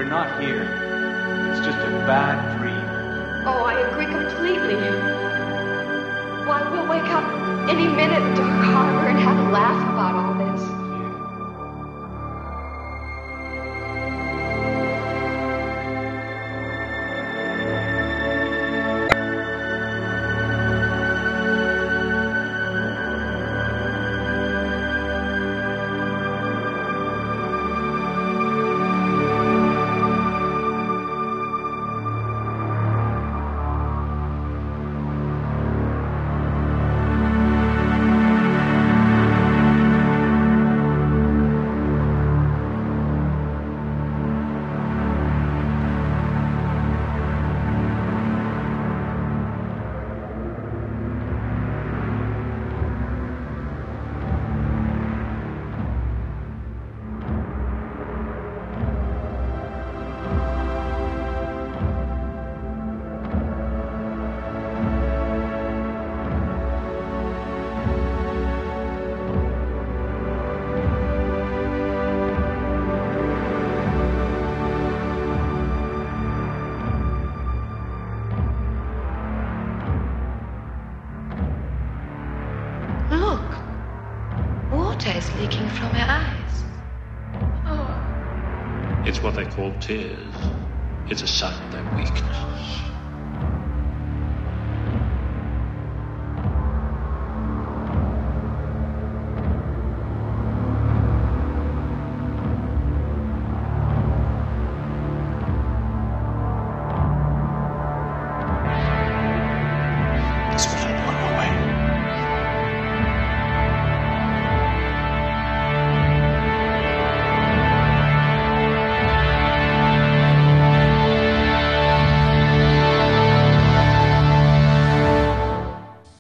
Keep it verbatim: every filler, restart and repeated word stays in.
we're not here. It's just a bad dream. Oh, I agree completely. Why, we'll wake up any minute in Dark Harbor and have a laugh about all this. Is leaking from her eyes. Oh. It's what they call tears. It's a sign of their weakness.